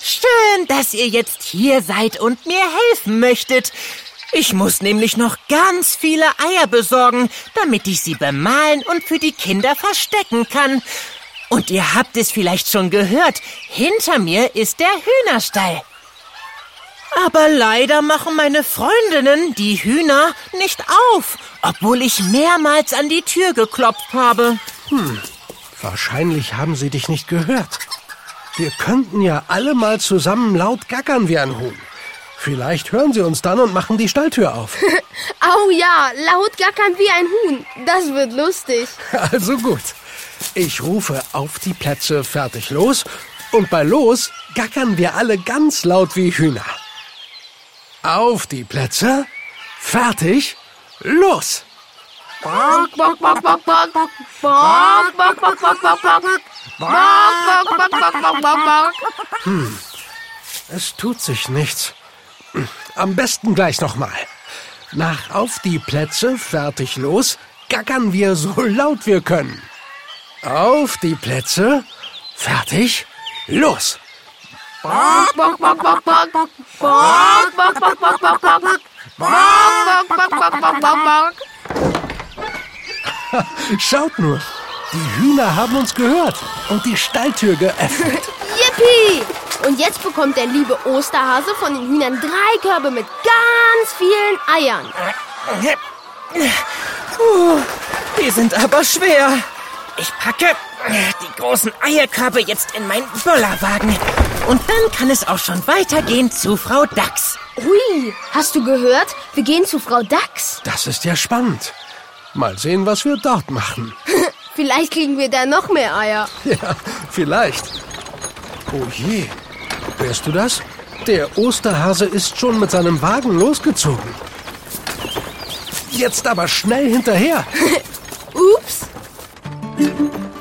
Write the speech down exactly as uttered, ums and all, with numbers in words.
Schön, dass ihr jetzt hier seid und mir helfen möchtet. Ich muss nämlich noch ganz viele Eier besorgen, damit ich sie bemalen und für die Kinder verstecken kann. Und ihr habt es vielleicht schon gehört, hinter mir ist der Hühnerstall. Aber leider machen meine Freundinnen, die Hühner, nicht auf, obwohl ich mehrmals an die Tür geklopft habe. Hm, wahrscheinlich haben sie dich nicht gehört. Wir könnten ja alle mal zusammen laut gackern wie ein Huhn. Vielleicht hören sie uns dann und machen die Stalltür auf. Au ja, laut gackern wie ein Huhn. Das wird lustig. Also gut. Ich rufe auf die Plätze, fertig, los. Und bei los gackern wir alle ganz laut wie Hühner. Auf die Plätze, fertig, los. Bock, bock, bock, bock, bock. Bock, bock, bock, bock, bock, bock. Bock, bock, bock, bock, bock, bock. Hm, es tut sich nichts. Am besten gleich nochmal. Nach auf die Plätze, fertig, los, gackern wir so laut wir können. Auf die Plätze, fertig, los. Bock, bock, bock, bock, bock. Bock, bock, bock, bock, bock, bock. Bock, bock, bock, bock, bock, bock. Schaut nur, die Hühner haben uns gehört und die Stalltür geöffnet. Yippie! Und jetzt bekommt der liebe Osterhase von den Hühnern drei Körbe mit ganz vielen Eiern. Puh, die sind aber schwer. Ich packe die großen Eierkörbe jetzt in meinen Bollerwagen. Und dann kann es auch schon weitergehen zu Frau Dachs. Hui, hast du gehört? Wir gehen zu Frau Dachs. Das ist ja spannend. Mal sehen, was wir dort machen. Vielleicht kriegen wir da noch mehr Eier. Ja, vielleicht. Oh je, hörst du das? Der Osterhase ist schon mit seinem Wagen losgezogen. Jetzt aber schnell hinterher. Ups.